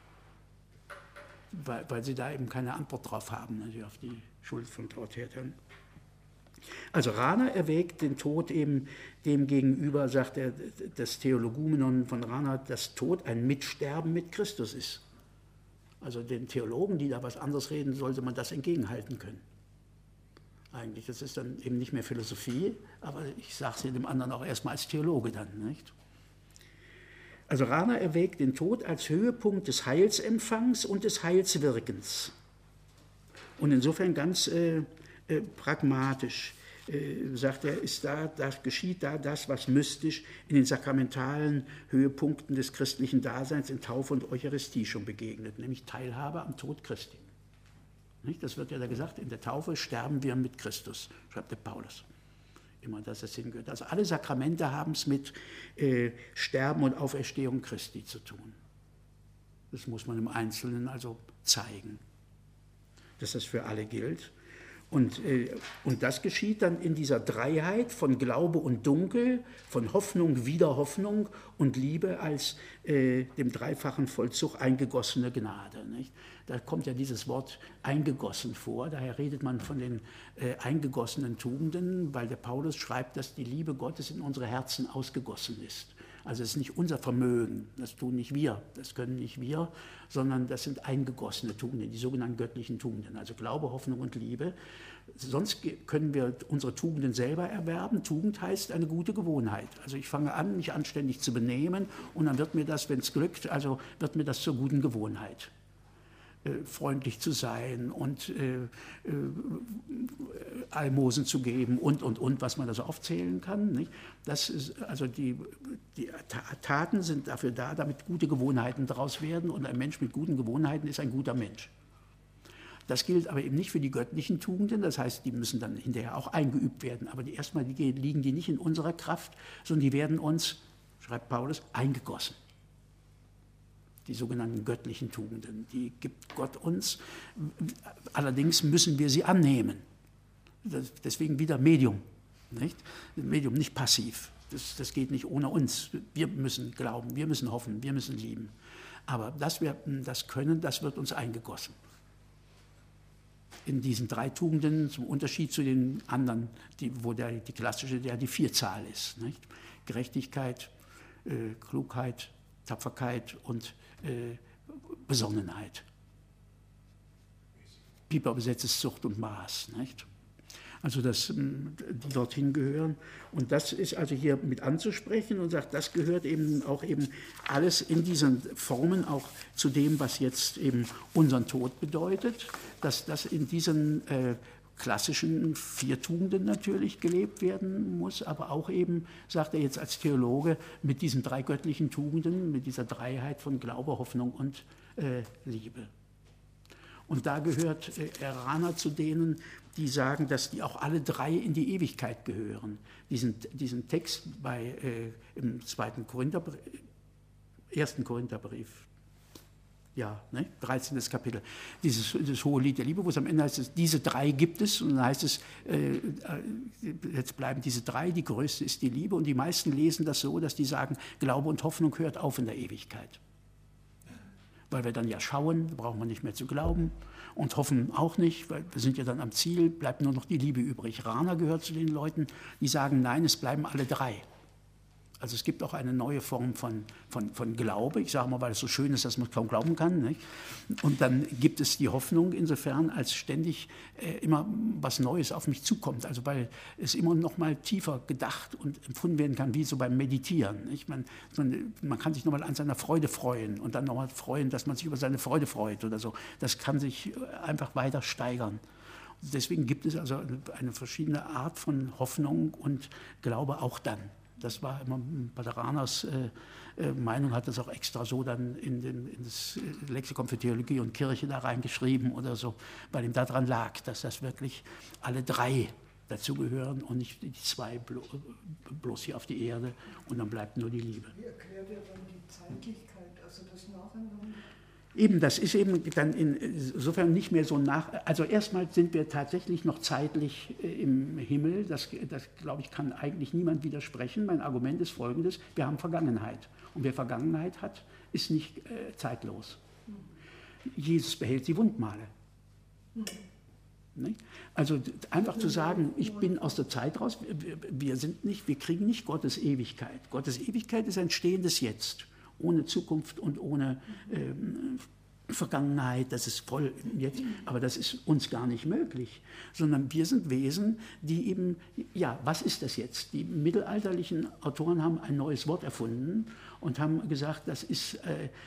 A: Weil sie da eben keine Antwort drauf haben, also auf die Schuld von Trautätern. Also Rahner erwägt den Tod eben dem gegenüber, sagt er, das Theologumenon von Rahner, dass Tod ein Mitsterben mit Christus ist. Also den Theologen, die da was anderes reden, sollte man das entgegenhalten können. Eigentlich, das ist dann eben nicht mehr Philosophie, aber ich sage es dem anderen auch erstmal als Theologe dann, nicht? Also Rahner erwägt den Tod als Höhepunkt des Heilsempfangs und des Heilswirkens. Und insofern ganz pragmatisch sagt er, geschieht da das, was mystisch in den sakramentalen Höhepunkten des christlichen Daseins in Taufe und Eucharistie schon begegnet, nämlich Teilhabe am Tod Christi. Nicht? Das wird ja da gesagt, in der Taufe sterben wir mit Christus, schreibt der Paulus. Immer, dass es hingehört. Also alle Sakramente haben es mit Sterben und Auferstehung Christi zu tun. Das muss man im Einzelnen also zeigen, dass das für alle gilt. Und das geschieht dann in dieser Dreiheit von Glaube und Dunkel, von Hoffnung, wieder Hoffnung und Liebe als dem dreifachen Vollzug eingegossene Gnade. Nicht? Da kommt ja dieses Wort eingegossen vor, daher redet man von den eingegossenen Tugenden, weil der Paulus schreibt, dass die Liebe Gottes in unsere Herzen ausgegossen ist. Also es ist nicht unser Vermögen, das tun nicht wir, das können nicht wir, sondern das sind eingegossene Tugenden, die sogenannten göttlichen Tugenden, also Glaube, Hoffnung und Liebe. Sonst können wir unsere Tugenden selber erwerben. Tugend heißt eine gute Gewohnheit. Also ich fange an, mich anständig zu benehmen und dann wird mir das, wenn es glückt, also wird mir das zur guten Gewohnheit. Freundlich zu sein und Almosen zu geben und, was man da so aufzählen kann. Nicht? Das ist, also die Taten sind dafür da, damit gute Gewohnheiten daraus werden, und ein Mensch mit guten Gewohnheiten ist ein guter Mensch. Das gilt aber eben nicht für die göttlichen Tugenden, das heißt, die müssen dann hinterher auch eingeübt werden, aber erstmal liegen die nicht in unserer Kraft, sondern die werden uns, schreibt Paulus, eingegossen. Die sogenannten göttlichen Tugenden, die gibt Gott uns. Allerdings müssen wir sie annehmen. Deswegen wieder Medium. Nicht? Medium, nicht passiv. Das geht nicht ohne uns. Wir müssen glauben, wir müssen hoffen, wir müssen lieben. Aber dass wir das können, das wird uns eingegossen. In diesen drei Tugenden, zum Unterschied zu den anderen, wo die klassische, die Vierzahl ist. Nicht? Gerechtigkeit, Klugheit, Tapferkeit und Besonnenheit. Pieper übersetzt es Zucht und Maß. Nicht? Also die dorthin gehören. Und das ist also hier mit anzusprechen und sagt, das gehört eben auch eben alles in diesen Formen auch zu dem, was jetzt eben unseren Tod bedeutet, dass das in diesen klassischen vier Tugenden natürlich gelebt werden muss, aber auch eben, sagt er jetzt als Theologe, mit diesen drei göttlichen Tugenden, mit dieser Dreiheit von Glaube, Hoffnung und Liebe. Und da gehört Rahner zu denen, die sagen, dass die auch alle drei in die Ewigkeit gehören. Diesen Text im 2. Korintherbrief, 1. Korintherbrief. Ja, ne? 13. Kapitel. Dieses hohe Lied der Liebe, wo es am Ende heißt, diese 3 gibt es. Und dann heißt es, jetzt bleiben diese 3, die größte ist die Liebe. Und die meisten lesen das so, dass die sagen, Glaube und Hoffnung hört auf in der Ewigkeit. Weil wir dann ja schauen, brauchen wir nicht mehr zu glauben. Und hoffen auch nicht, weil wir sind ja dann am Ziel, bleibt nur noch die Liebe übrig. Rahner gehört zu den Leuten, die sagen, nein, es bleiben alle 3. Also es gibt auch eine neue Form von Glaube. Ich sage mal, weil es so schön ist, dass man kaum glauben kann. Nicht? Und dann gibt es die Hoffnung insofern, als ständig immer was Neues auf mich zukommt. Also weil es immer noch mal tiefer gedacht und empfunden werden kann, wie so beim Meditieren. Nicht? Man kann sich noch mal an seiner Freude freuen und dann noch mal freuen, dass man sich über seine Freude freut oder so. Das kann sich einfach weiter steigern. Deswegen gibt es also eine verschiedene Art von Hoffnung und Glaube auch dann. Das war immer Pater Rahners Meinung, hat das auch extra so dann in das Lexikon für Theologie und Kirche da reingeschrieben oder so, weil ihm daran lag, dass das wirklich alle 3 dazugehören und nicht die 2 bloß hier auf die Erde und dann bleibt nur die Liebe.
C: Wie erklärt ihr dann die Zeitlichkeit, also das Nacheinander?
A: Eben, das ist eben dann insofern nicht mehr so also erstmal sind wir tatsächlich noch zeitlich im Himmel, das glaube ich, kann eigentlich niemand widersprechen. Mein Argument ist folgendes, wir haben Vergangenheit und wer Vergangenheit hat, ist nicht zeitlos. Jesus behält die Wundmale. Nicht? Also einfach zu sagen, ich bin aus der Zeit raus, wir kriegen nicht Gottes Ewigkeit. Gottes Ewigkeit ist ein stehendes Jetzt. Ohne Zukunft und ohne Vergangenheit, das ist voll jetzt, aber das ist uns gar nicht möglich, sondern wir sind Wesen, die eben, ja, was ist das jetzt? Die mittelalterlichen Autoren haben ein neues Wort erfunden und haben gesagt, das ist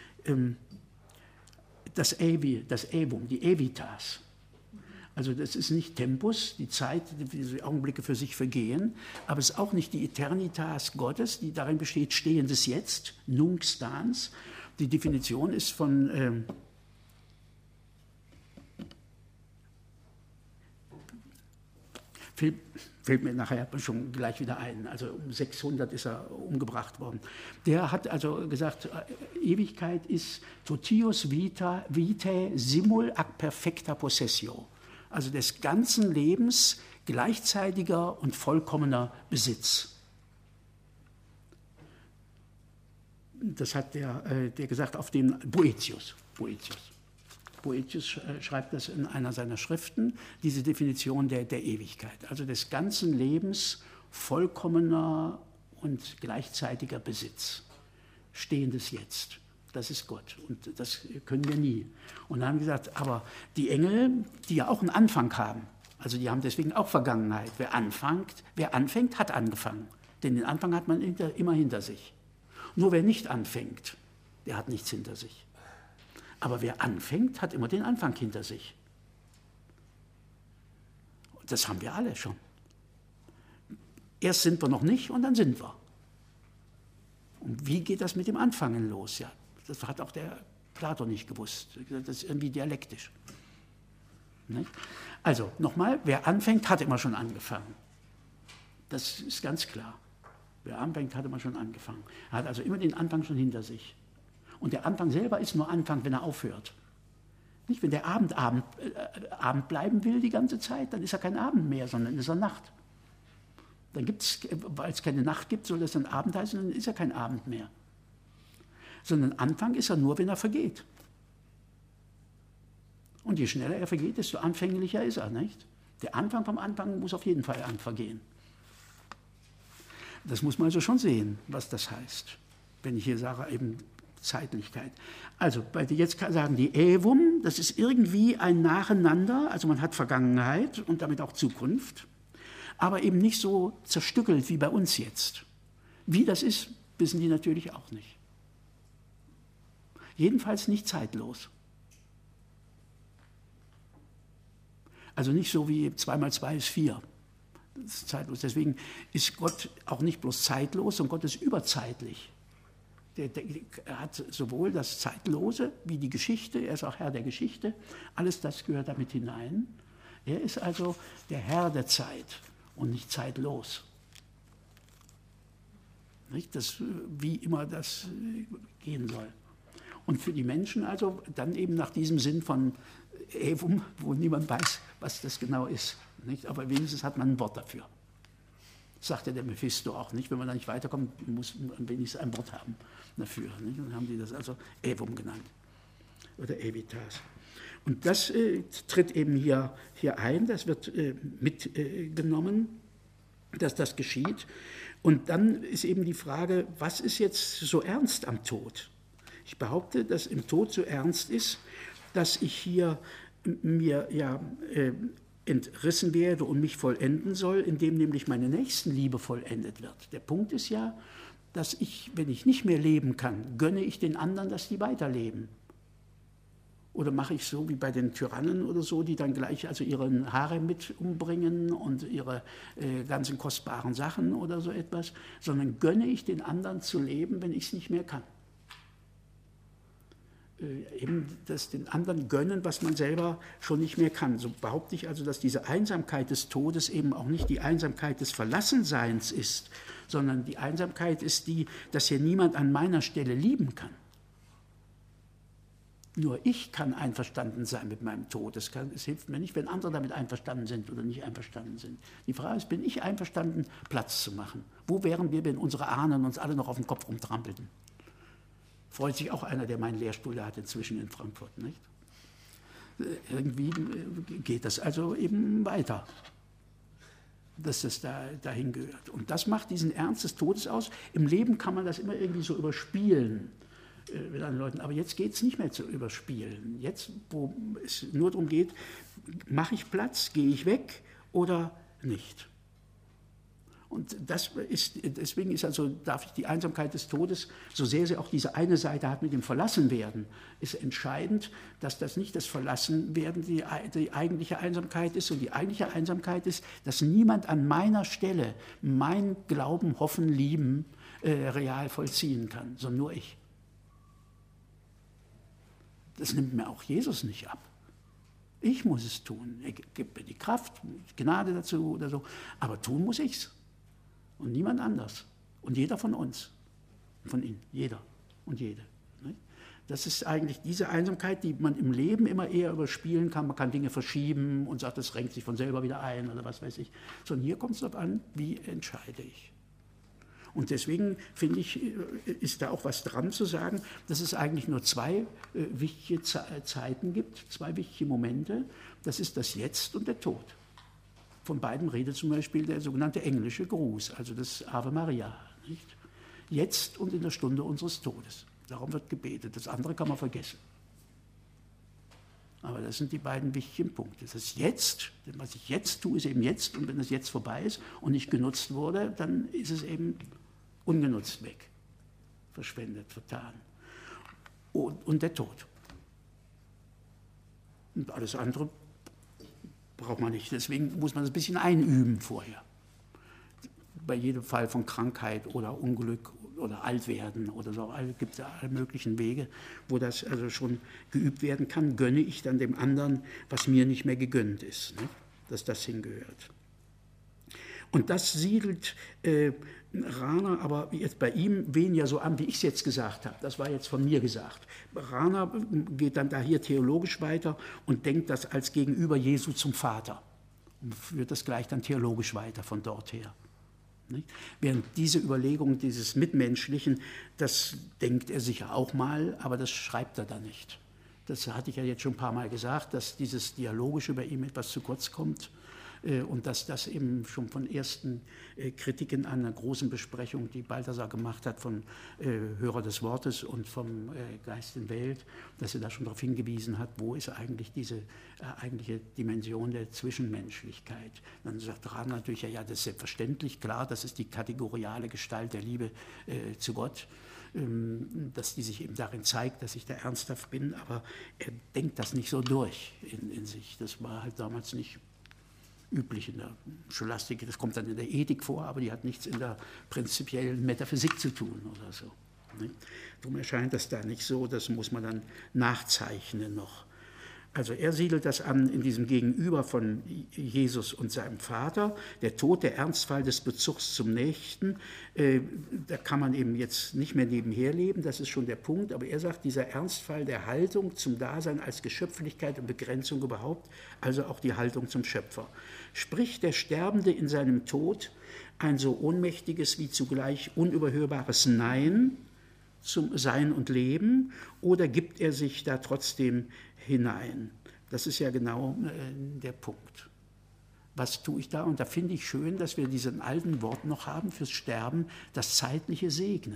A: das Ävum, die Evitas. Also das ist nicht Tempus, die Zeit, die Augenblicke für sich vergehen, aber es ist auch nicht die Eternitas Gottes, die darin besteht, stehendes Jetzt, nunc stans. Die Definition ist von fällt mir nachher schon gleich wieder ein, also um 600 ist er umgebracht worden. Der hat also gesagt, Ewigkeit ist totius vitae simul ac perfecta possessio. Also des ganzen Lebens gleichzeitiger und vollkommener Besitz. Das hat der gesagt auf den Boetius. Boetius schreibt das in einer seiner Schriften, diese Definition der Ewigkeit. Also des ganzen Lebens vollkommener und gleichzeitiger Besitz. Stehendes Jetzt. Das ist Gott und das können wir nie. Und dann haben wir gesagt, aber die Engel, die ja auch einen Anfang haben, also die haben deswegen auch Vergangenheit. Wer anfängt, hat angefangen. Denn den Anfang hat man immer hinter sich. Nur wer nicht anfängt, der hat nichts hinter sich. Aber wer anfängt, hat immer den Anfang hinter sich. Das haben wir alle schon. Erst sind wir noch nicht und dann sind wir. Und wie geht das mit dem Anfangen los? Ja, das hat auch der Platon nicht gewusst. Das ist irgendwie dialektisch. Nicht? Also nochmal, wer anfängt, hat immer schon angefangen. Das ist ganz klar. Wer anfängt, hat immer schon angefangen. Er hat also immer den Anfang schon hinter sich. Und der Anfang selber ist nur Anfang, wenn er aufhört. Nicht, wenn der Abend bleiben will die ganze Zeit, dann ist er kein Abend mehr, sondern ist er Nacht. Dann gibt es, weil es keine Nacht gibt, soll das dann Abend heißen, dann ist er kein Abend mehr. Sondern Anfang ist er nur, wenn er vergeht. Und je schneller er vergeht, desto anfänglicher ist er, nicht? Der Anfang vom Anfang muss auf jeden Fall vergehen. Das muss man also schon sehen, was das heißt, wenn ich hier sage, eben Zeitlichkeit. Also, weil die jetzt sagen, die Ävum, das ist irgendwie ein Nacheinander, also man hat Vergangenheit und damit auch Zukunft, aber eben nicht so zerstückelt wie bei uns jetzt. Wie das ist, wissen die natürlich auch nicht. Jedenfalls nicht zeitlos. Also nicht so wie 2 mal 2 ist 4. Das ist zeitlos. Deswegen ist Gott auch nicht bloß zeitlos, sondern Gott ist überzeitlich. Er hat sowohl das Zeitlose wie die Geschichte, er ist auch Herr der Geschichte, alles das gehört damit hinein. Er ist also der Herr der Zeit und nicht zeitlos. Nicht? Wie immer das gehen soll. Und für die Menschen also dann eben nach diesem Sinn von Evum, wo niemand weiß, was das genau ist. Nicht? Aber wenigstens hat man ein Wort dafür. Sagte der Mephisto auch, nicht? Wenn man da nicht weiterkommt, muss man wenigstens ein Wort haben dafür. Nicht? Dann haben die das also Evum genannt oder Evitas. Und das tritt eben hier ein, das wird mitgenommen, dass das geschieht. Und dann ist eben die Frage, was ist jetzt so ernst am Tod? Ich behaupte, dass im Tod so ernst ist, dass ich hier mir entrissen werde und mich vollenden soll, indem nämlich meine Nächstenliebe vollendet wird. Der Punkt ist ja, dass ich, wenn ich nicht mehr leben kann, gönne ich den anderen, dass die weiterleben. Oder mache ich so wie bei den Tyrannen oder so, die dann gleich also ihren Harem mit umbringen und ihre ganzen kostbaren Sachen oder so etwas, sondern gönne ich den anderen zu leben, wenn ich es nicht mehr kann. Eben das den anderen gönnen, was man selber schon nicht mehr kann. So behaupte ich also, dass diese Einsamkeit des Todes eben auch nicht die Einsamkeit des Verlassenseins ist, sondern die Einsamkeit ist die, dass hier niemand an meiner Stelle lieben kann. Nur ich kann einverstanden sein mit meinem Tod. Es hilft mir nicht, wenn andere damit einverstanden sind oder nicht einverstanden sind. Die Frage ist, bin ich einverstanden, Platz zu machen? Wo wären wir, wenn unsere Ahnen uns alle noch auf den Kopf rumtrampelten? Freut sich auch einer, der meinen Lehrstuhl hat inzwischen in Frankfurt. Nicht? Irgendwie geht das also eben weiter, dass es dahin gehört. Und das macht diesen Ernst des Todes aus. Im Leben kann man das immer irgendwie so überspielen mit anderen Leuten. Aber jetzt geht es nicht mehr zu überspielen. Jetzt, wo es nur darum geht, mache ich Platz, gehe ich weg oder nicht. Und deswegen darf ich die Einsamkeit des Todes, so sehr sie auch diese eine Seite hat mit dem Verlassenwerden, ist entscheidend, dass das nicht das Verlassenwerden die eigentliche Einsamkeit ist. Und die eigentliche Einsamkeit ist, dass niemand an meiner Stelle mein Glauben, Hoffen, Lieben real vollziehen kann, sondern nur ich. Das nimmt mir auch Jesus nicht ab. Ich muss es tun. Er gibt mir die Kraft, die Gnade dazu oder so. Aber tun muss ich es. Und niemand anders. Und jeder von uns. Von Ihnen. Jeder und jede. Das ist eigentlich diese Einsamkeit, die man im Leben immer eher überspielen kann. Man kann Dinge verschieben und sagt, das renkt sich von selber wieder ein oder was weiß ich. Sondern hier kommt es darauf an, wie entscheide ich. Und deswegen, finde ich, ist da auch was dran zu sagen, dass es eigentlich nur zwei wichtige Zeiten gibt, zwei wichtige Momente. Das ist das Jetzt und der Tod. Von beiden redet zum Beispiel der sogenannte englische Gruß, also das Ave Maria. Nicht? Jetzt und in der Stunde unseres Todes. Darum wird gebetet. Das andere kann man vergessen. Aber das sind die beiden wichtigen Punkte. Das Jetzt, was ich jetzt tue, ist eben jetzt. Und wenn das Jetzt vorbei ist und nicht genutzt wurde, dann ist es eben ungenutzt weg. Verschwendet, vertan. Und der Tod. Und alles andere braucht man nicht. Deswegen muss man das ein bisschen einüben vorher. Bei jedem Fall von Krankheit oder Unglück oder Altwerden oder so, gibt es ja alle möglichen Wege, wo das also schon geübt werden kann. Gönne ich dann dem anderen, was mir nicht mehr gegönnt ist, ne? Dass das hingehört. Und das siedelt Rahner, aber jetzt bei ihm weniger so an, wie ich es jetzt gesagt habe. Das war jetzt von mir gesagt. Rahner geht dann da hier theologisch weiter und denkt das als Gegenüber Jesu zum Vater und führt das gleich dann theologisch weiter von dort her. Nicht? Während diese Überlegung dieses Mitmenschlichen, das denkt er sicher auch mal, aber das schreibt er da nicht. Das hatte ich ja jetzt schon ein paar Mal gesagt, dass dieses Dialogische bei ihm etwas zu kurz kommt. Und dass das eben schon von ersten Kritiken an einer großen Besprechung, die Balthasar gemacht hat, von Hörer des Wortes und vom Geist in Welt, dass er da schon darauf hingewiesen hat, wo ist eigentlich diese eigentliche Dimension der Zwischenmenschlichkeit. Dann sagt Rahner natürlich, ja, das ist selbstverständlich, klar, das ist die kategoriale Gestalt der Liebe zu Gott, dass die sich eben darin zeigt, dass ich da ernsthaft bin, aber er denkt das nicht so durch in sich. Das war halt damals nicht üblich in der Scholastik, das kommt dann in der Ethik vor, aber die hat nichts in der prinzipiellen Metaphysik zu tun oder so. Darum erscheint das da nicht so, das muss man dann nachzeichnen noch. Also er siedelt das an in diesem Gegenüber von Jesus und seinem Vater, der Tod, der Ernstfall des Bezugs zum Nächsten. Da kann man eben jetzt nicht mehr nebenher leben, das ist schon der Punkt, aber er sagt, dieser Ernstfall der Haltung zum Dasein als Geschöpflichkeit und Begrenzung überhaupt, also auch die Haltung zum Schöpfer. Spricht der Sterbende in seinem Tod ein so ohnmächtiges wie zugleich unüberhörbares Nein zum Sein und Leben, oder gibt er sich da trotzdem hinein? Das ist ja genau der Punkt. Was tue ich da? Und da finde ich schön, dass wir diesen alten Wort noch haben fürs Sterben, das zeitliche Segnen.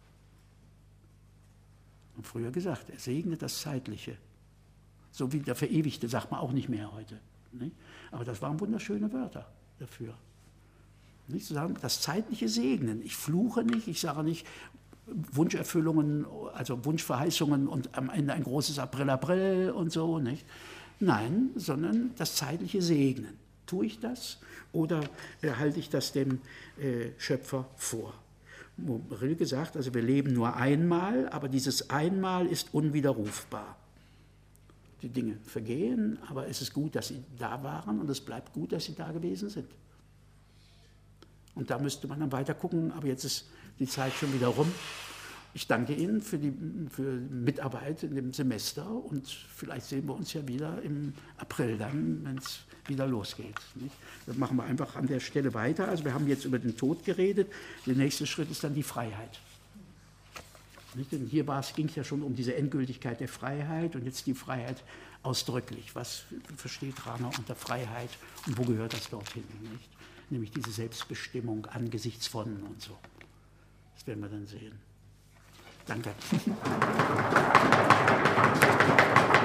A: Und früher gesagt, er segnet das Zeitliche. So wie der Verewigte, sagt man auch nicht mehr heute. Nicht? Aber das waren wunderschöne Wörter dafür. Nicht zu sagen, das zeitliche Segnen. Ich fluche nicht, ich sage nicht, Wunscherfüllungen, also Wunschverheißungen und am Ende ein großes April, April und so, nicht? Nein, sondern das zeitliche Segnen. Tue ich das oder halte ich das dem Schöpfer vor? Rilke sagt, also wir leben nur einmal, aber dieses Einmal ist unwiderrufbar. Die Dinge vergehen, aber es ist gut, dass sie da waren und es bleibt gut, dass sie da gewesen sind. Und da müsste man dann weiter gucken, aber jetzt ist die Zeit schon wieder rum. Ich danke Ihnen für Mitarbeit in dem Semester und vielleicht sehen wir uns ja wieder im April dann, wenn es wieder losgeht. Nicht? Dann machen wir einfach an der Stelle weiter. Also wir haben jetzt über den Tod geredet. Der nächste Schritt ist dann die Freiheit. Nicht? Denn hier ging es ja schon um diese Endgültigkeit der Freiheit und jetzt die Freiheit ausdrücklich. Was versteht Rahner unter Freiheit und wo gehört das dorthin? Nicht? Nämlich diese Selbstbestimmung angesichts von und so. Das werden wir dann sehen. Danke.